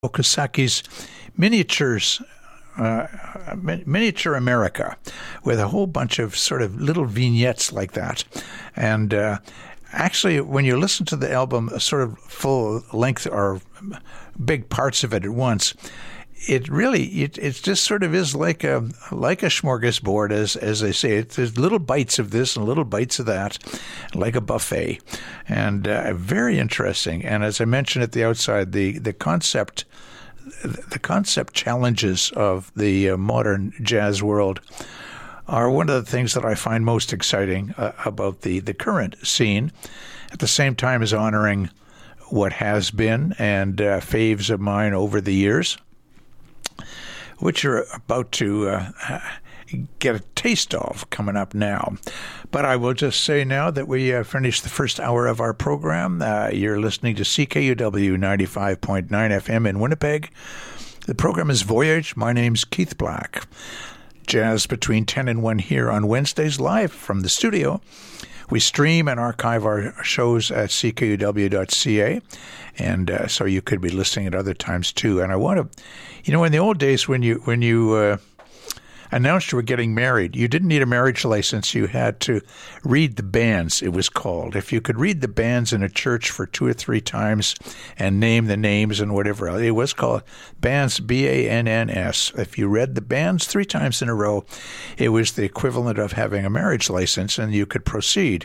Okasaki's Miniatures, Miniature America, with a whole bunch of sort of little vignettes like that. And actually, when you listen to the album sort of full length or big parts of it at once, it really it just sort of is like a smorgasbord, as they say. There's little bites of this and little bites of that, like a buffet, and very interesting. And as I mentioned at the outside, the concept challenges of the modern jazz world are one of the things that I find most exciting about the current scene, at the same time as honoring what has been and faves of mine over the years, which you're about to get a taste of coming up now. But I will just say now that we finished the first hour of our program. You're listening to CKUW 95.9 FM in Winnipeg. The program is Voyage. My name's Keith Black. Jazz between 10 and 1 here on Wednesdays, live from the studio. We stream and archive our shows at ckuw.ca, and so you could be listening at other times too. And I want to, in the old days when you announced you were getting married, you didn't need a marriage license. You had to read the banns, it was called. If you could read the banns in a church for 2 or 3 times and name the names and whatever else, it was called banns, B-A-N-N-S. If you read the banns 3 times in a row, it was the equivalent of having a marriage license, and you could proceed.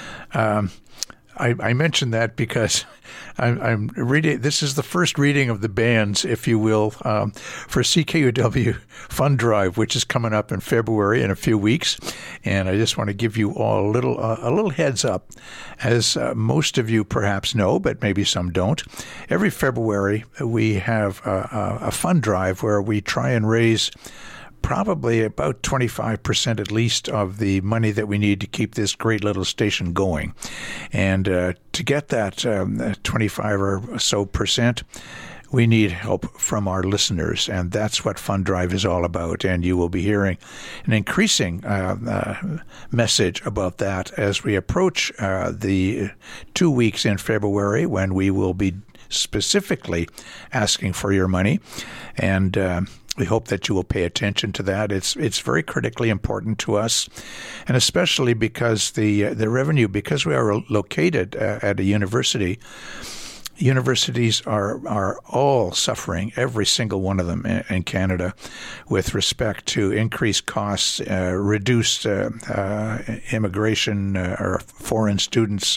I mentioned that because I'm reading. This is the first reading of the bands, if you will, for CKUW Fund Drive, which is coming up in February in a few weeks. And I just want to give you all a little heads up, as most of you perhaps know, but maybe some don't. Every February we have a fund drive where we try and raise probably about 25% at least of the money that we need to keep this great little station going. And to get that 25 or so percent, we need help from our listeners, and that's what Fund Drive is all about. And you will be hearing an increasing message about that as we approach the 2 weeks in February, when we will be specifically asking for your money. And we hope that you will pay attention to that. It's very critically important to us, and especially because the revenue, because we are located at a university. Universities are all suffering, every single one of them in Canada, with respect to increased costs, reduced immigration or foreign students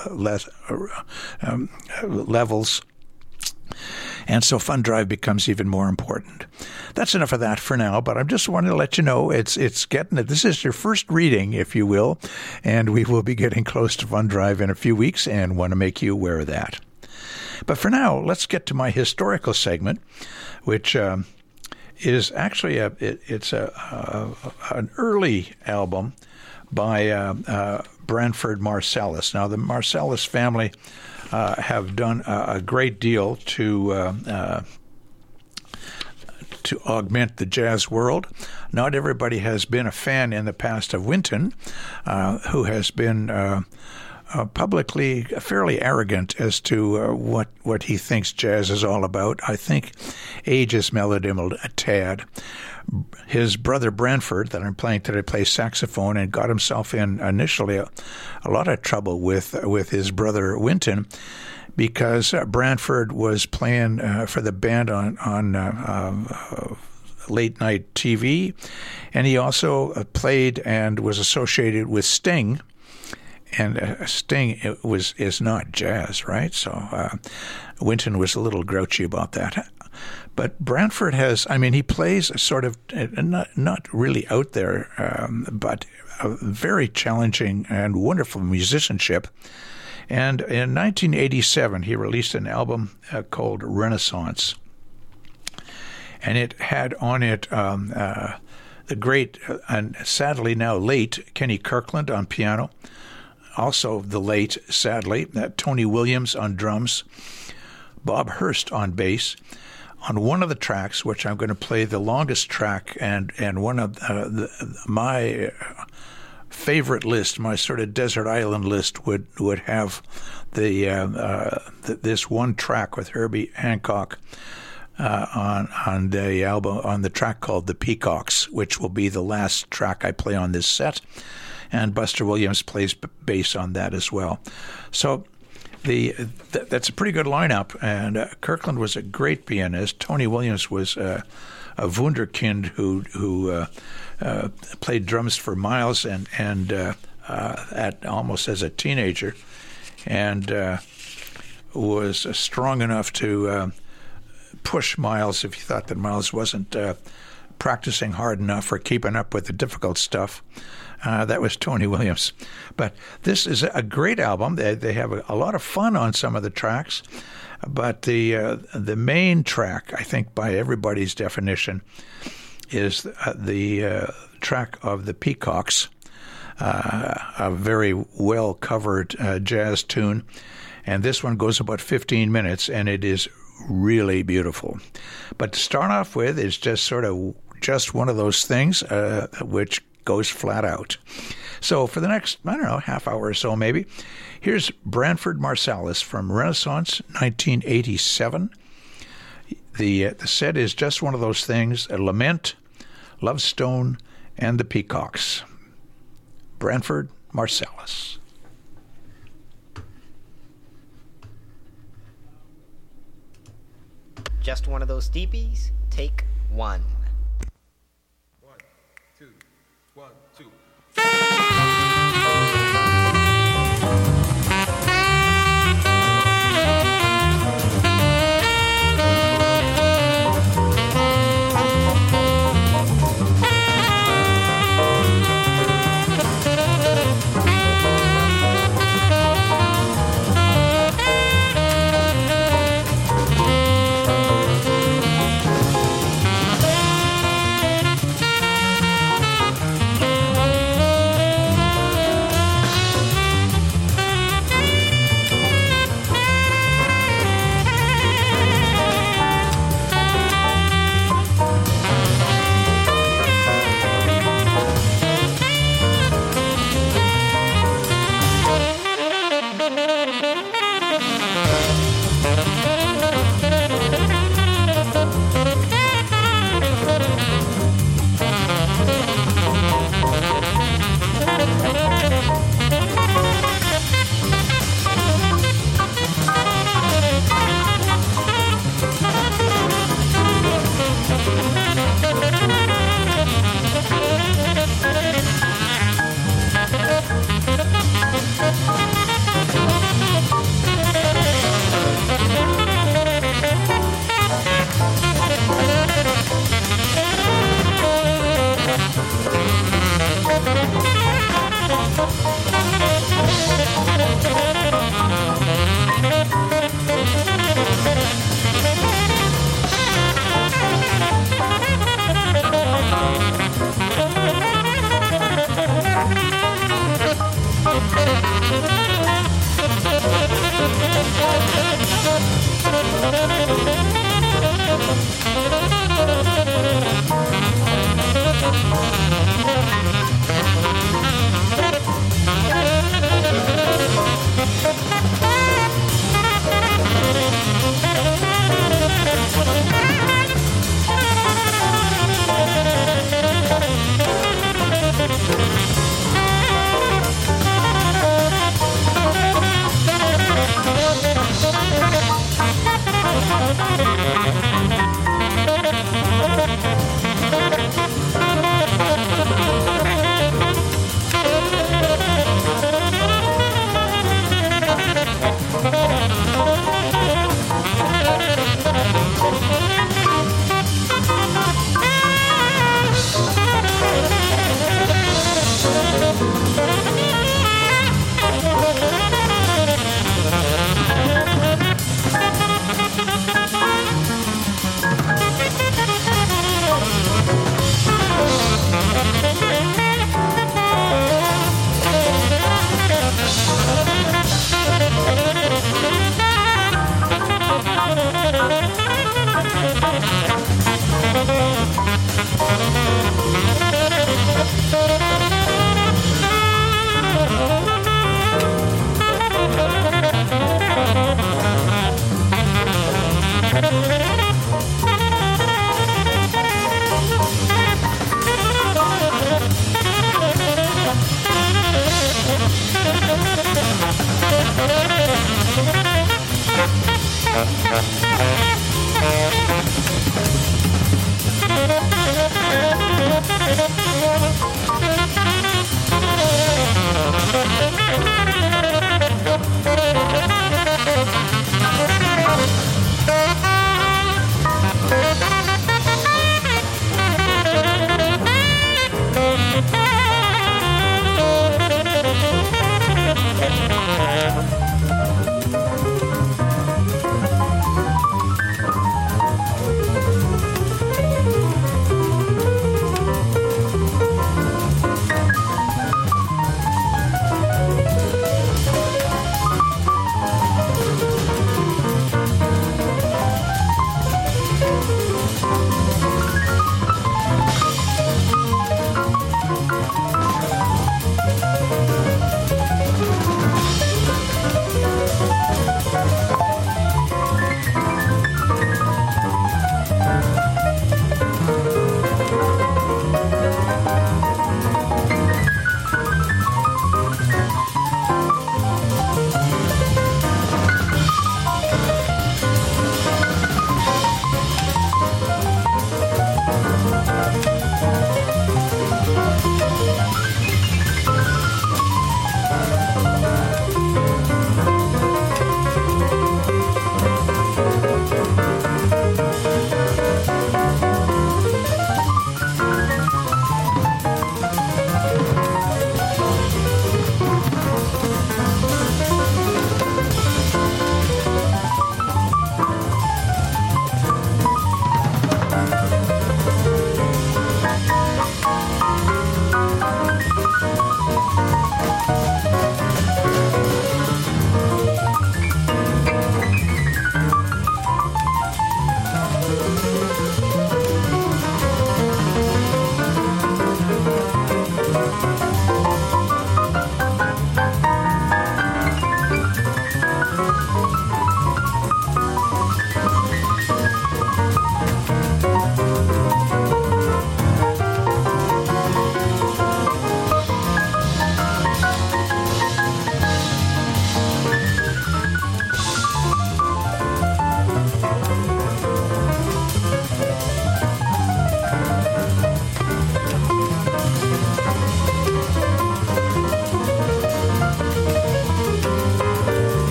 levels. And so Fund Drive becomes even more important. That's enough of that for now, but I just wanted to let you know it's getting it. This is your first reading, if you will, and we will be getting close to Fund Drive in a few weeks, and want to make you aware of that. But for now, let's get to my historical segment, which is actually an early album by Branford Marsalis. Now, the Marsalis family have done a great deal to augment the jazz world. Not everybody has been a fan in the past of Wynton, who has been publicly fairly arrogant as to what he thinks jazz is all about. I think age has mellowed him a tad. His brother Branford, that I'm playing today, plays saxophone and got himself in initially a lot of trouble with his brother Wynton, because Branford was playing for the band on late night TV, and he also played and was associated with Sting. And Sting is not jazz, right? So Wynton was a little grouchy about that. But Branford he plays sort of not really out there, but a very challenging and wonderful musicianship. And in 1987, he released an album called Renaissance. And it had on it the great and sadly now late Kenny Kirkland on piano. Also the late, sadly, Tony Williams on drums, Bob Hurst on bass. On one of the tracks, which I'm going to play the longest track, and one of my favorite list, my sort of desert island list, would have this one track with Herbie Hancock on the album, on the track called "The Peacocks," which will be the last track I play on this set, and Buster Williams plays bass on that as well. So that's a pretty good lineup, and Kirkland was a great pianist. Tony Williams was a wunderkind who played drums for Miles and at almost as a teenager, and was strong enough to push Miles if he thought that Miles wasn't practicing hard enough or keeping up with the difficult stuff. That was Tony Williams. But this is a great album. They have a lot of fun on some of the tracks. But the main track, I think by everybody's definition, is the track of the Peacocks, a very well-covered jazz tune. And this one goes about 15 minutes, and it is really beautiful. But to start off with, it's just one of those things which goes flat out. So for the next, half hour or so maybe, here's Branford Marsalis from Renaissance, 1987. The set is just one of those things: a lament, Love Stone, and the Peacocks. Branford Marsalis. Just one of those steepies. Take one. 1, 2, 1, 2.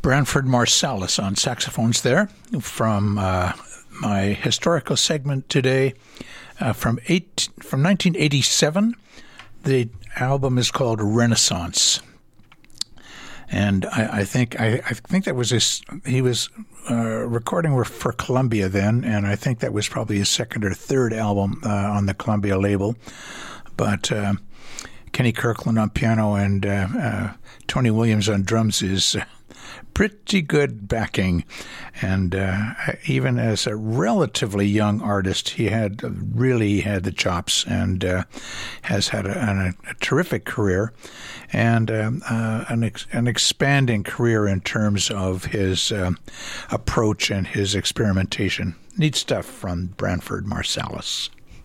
Branford Marsalis on saxophones there from my historical segment today from 1987. The album is called Renaissance. And I think that was he was recording for Columbia then, and I think that was probably his second or third album on the Columbia label. But Kenny Kirkland on piano and Tony Williams on drums is pretty good backing. And even as a relatively young artist, he really had the chops and has had a terrific career and an expanding career in terms of his approach and his experimentation. Neat stuff from Branford Marsalis.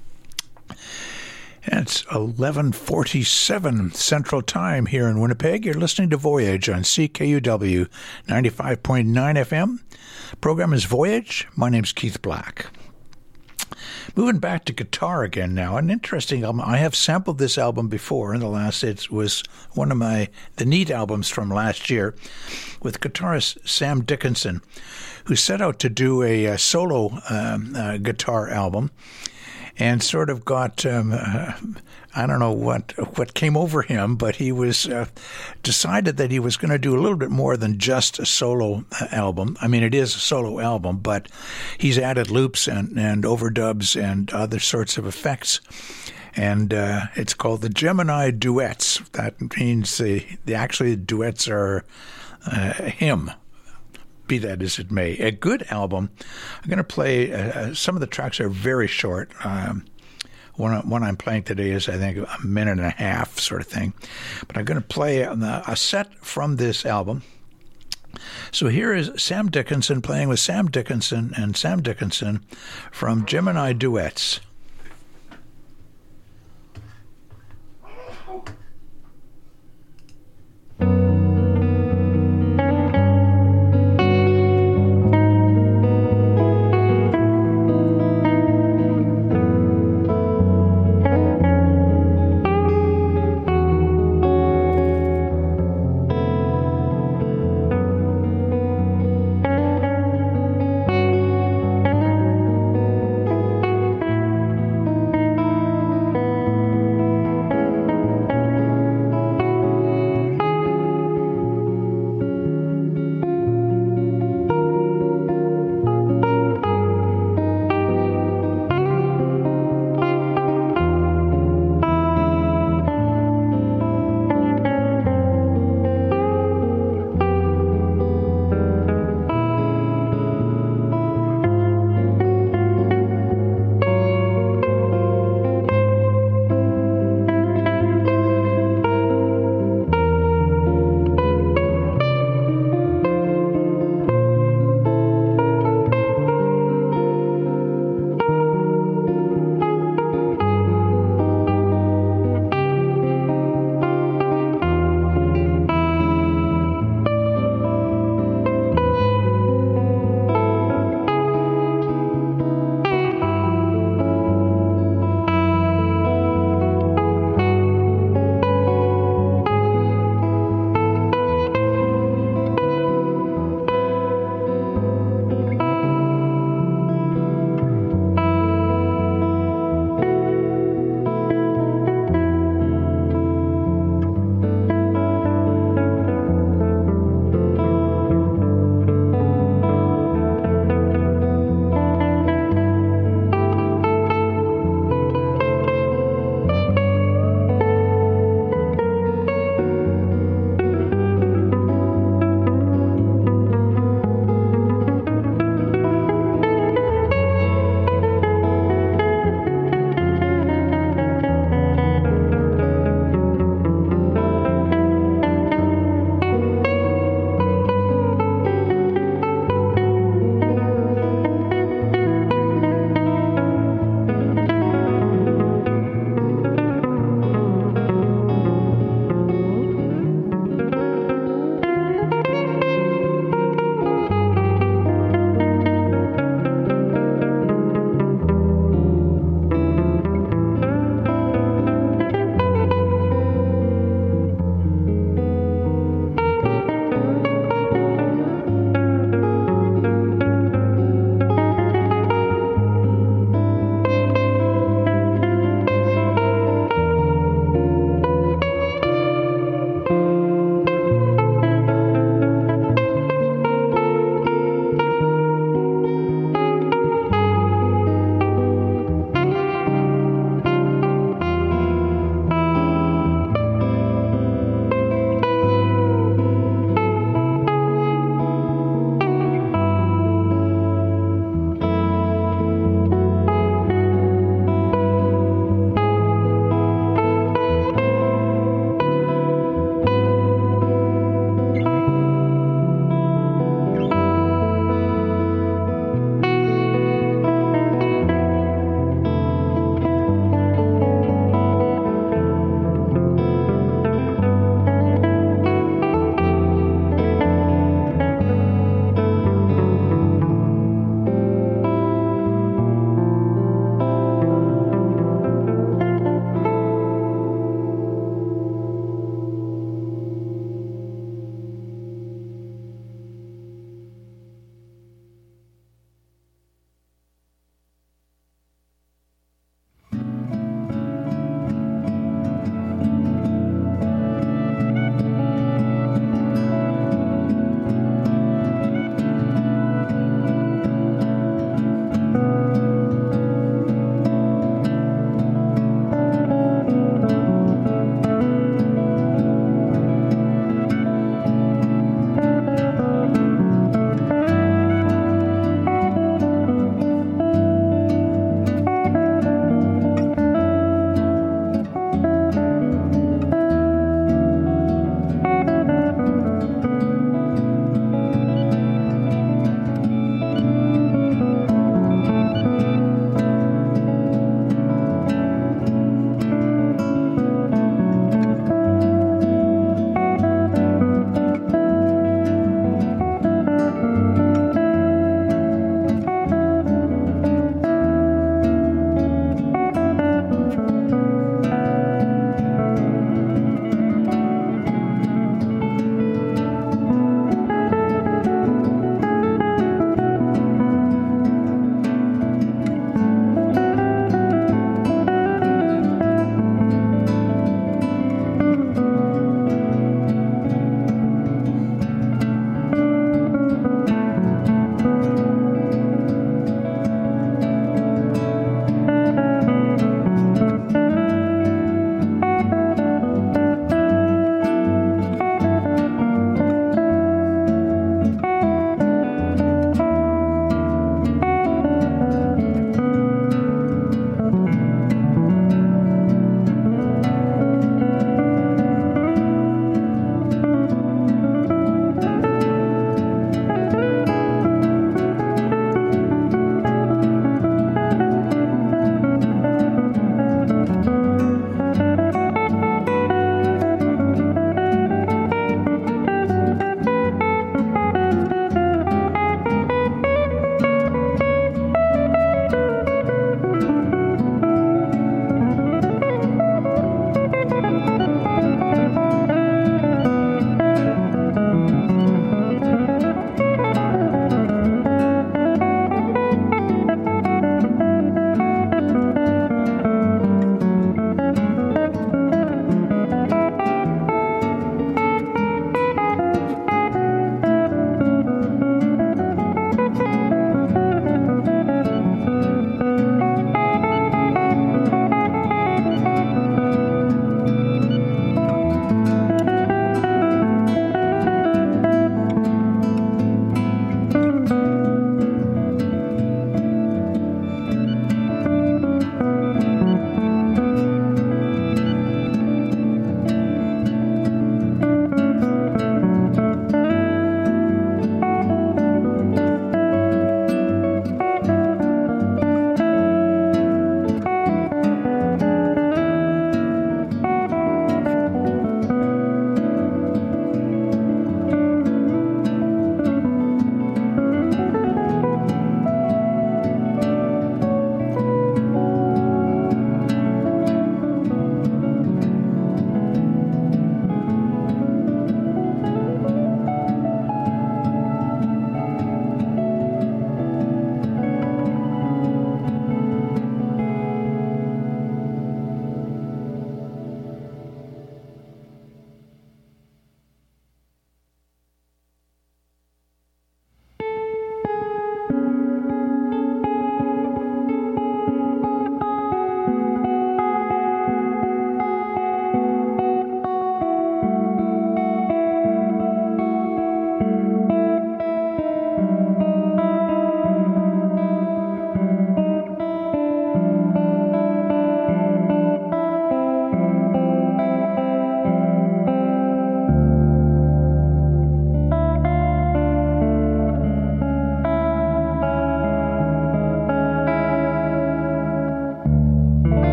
It's 11:47 Central Time here in Winnipeg. You're listening to Voyage on CKUW 95.9 FM. Program is Voyage. My name's Keith Black. Moving back to guitar again now, an interesting album. I have sampled this album before in the last. It was one of the neat albums from last year with guitarist Sam Dickinson, who set out to do a solo guitar album. And sort of got, I don't know what came over him, but he was decided that he was going to do a little bit more than just a solo album. I mean, it is a solo album, but he's added loops and overdubs and other sorts of effects. And it's called the Gemini Duets. That means actually the duets are him. Be that as it may. A good album. I'm going to play, some of the tracks are very short. One I'm playing today is, I think, a minute and a half sort of thing. But I'm going to play a set from this album. So here is Sam Dickinson playing with Sam Dickinson and Sam Dickinson from Gemini Duets.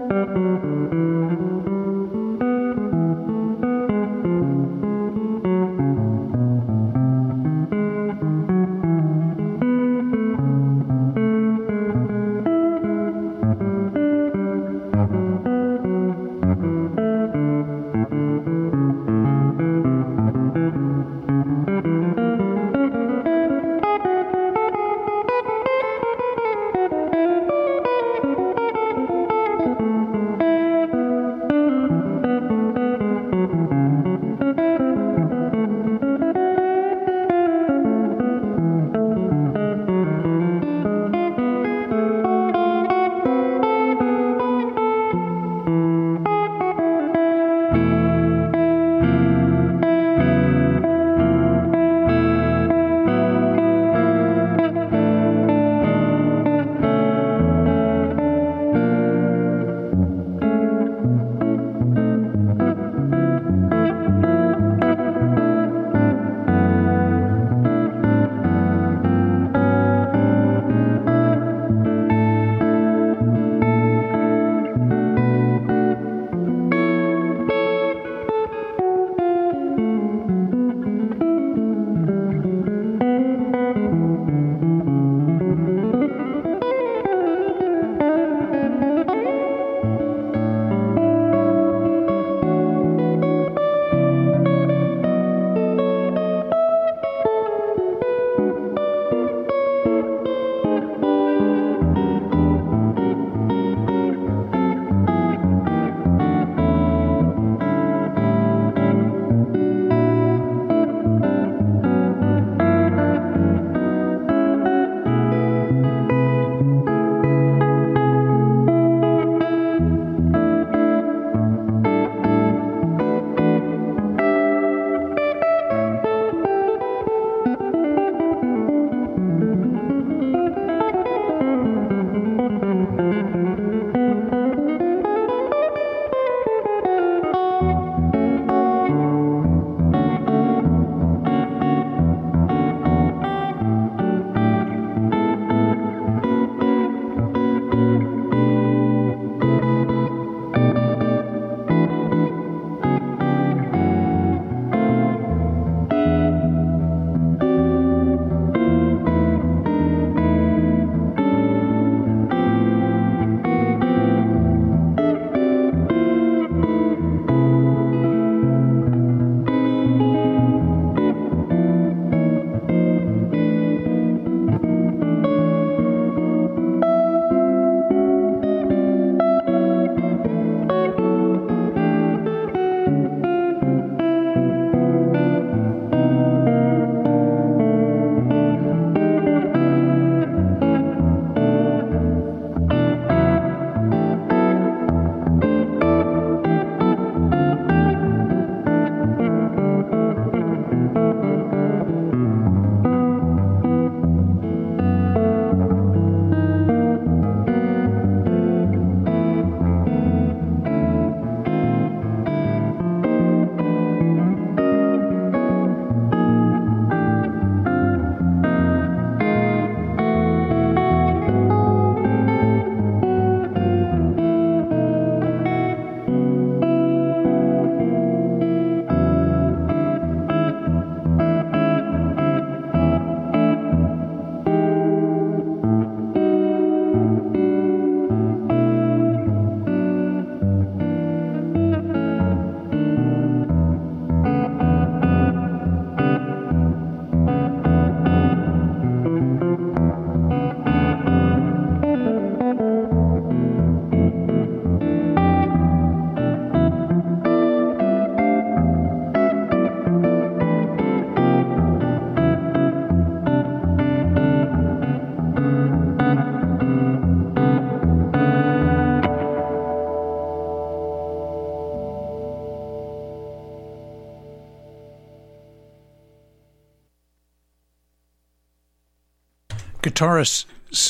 guitarist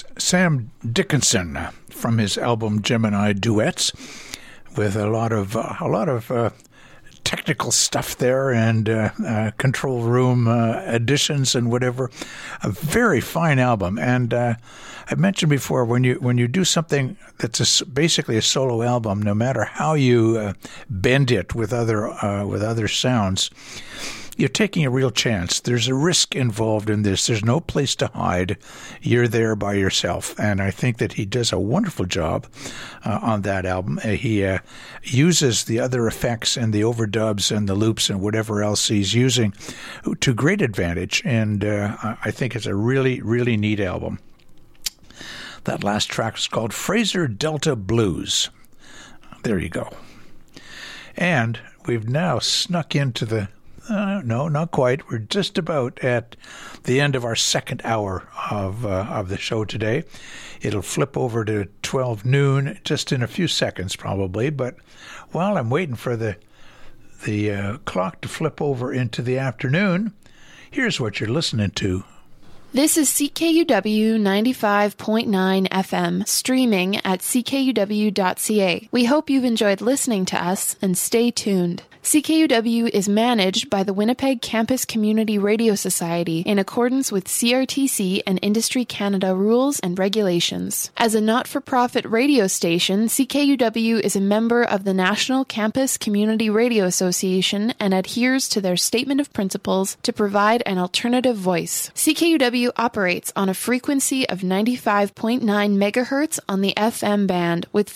Sam Dickinson from his album Gemini Duets, with a lot of technical stuff there and control room additions and whatever. A very fine album. And I mentioned before, when you do something that's basically a solo album, no matter how you bend it with other sounds, you're taking a real chance. There's a risk involved in this. There's no place to hide. You're there by yourself. And I think that he does a wonderful job on that album. He uses the other effects and the overdubs and the loops and whatever else he's using to great advantage. And I think it's a really, really neat album. That last track is called Fraser Delta Blues. There you go. And we've now snuck into the no, not quite. We're just about at the end of our second hour of the show today. It'll flip over to 12 noon just in a few seconds probably. But while I'm waiting for the clock to flip over into the afternoon, here's what you're listening to. This is CKUW 95.9 FM, streaming at ckuw.ca. We hope you've enjoyed listening to us, and stay tuned. CKUW is managed by the Winnipeg Campus Community Radio Society in accordance with CRTC and Industry Canada rules and regulations. As a not-for-profit radio station, CKUW is a member of the National Campus Community Radio Association and adheres to their statement of principles to provide an alternative voice. CKUW operates on a frequency of 95.9 megahertz on the FM band with